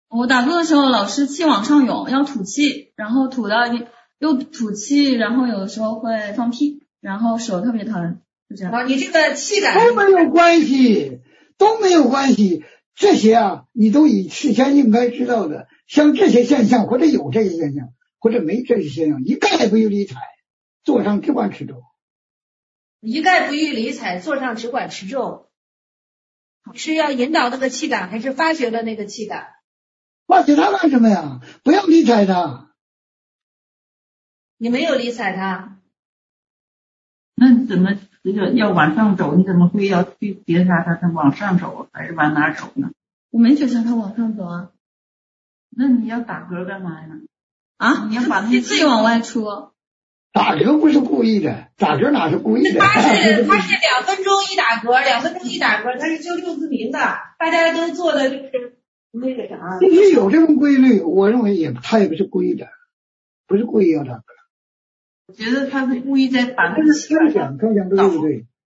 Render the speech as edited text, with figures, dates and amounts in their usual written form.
我打坐的时候老是气往上涌，要吐气，然后吐到又吐气，然后有的时候会放屁，然后手特别疼，就这样。 你这个气感都没有关系，都没有关系。这些啊，你都事先应该知道的。像这些现象，或者有这些现象，或者没这些现象，一概不予理睬，坐上只管持咒。 一概不予理睬，坐上只管持咒。你是要引导那个气感，还是发掘了那个气感？ 发掘它干什么呀？不要理睬它。 你没有理睬它。 那你怎么这个要往上走？你怎么会要去觉察它往上走，还是往哪走呢？ 我没觉察它往上走啊。 那你要打嗝干嘛呀？ 啊？ 你要把自己往外出。 打嗝不是故意的，打嗝哪是故意的？ 他是2分钟一打嗝，2分钟一打嗝，他是就六字明的，大家都做的就是那个啥。 必须有这种规律，我认为他也不是故意的，不是故意要打嗝。 我觉得他是故意在把那个思想对不对？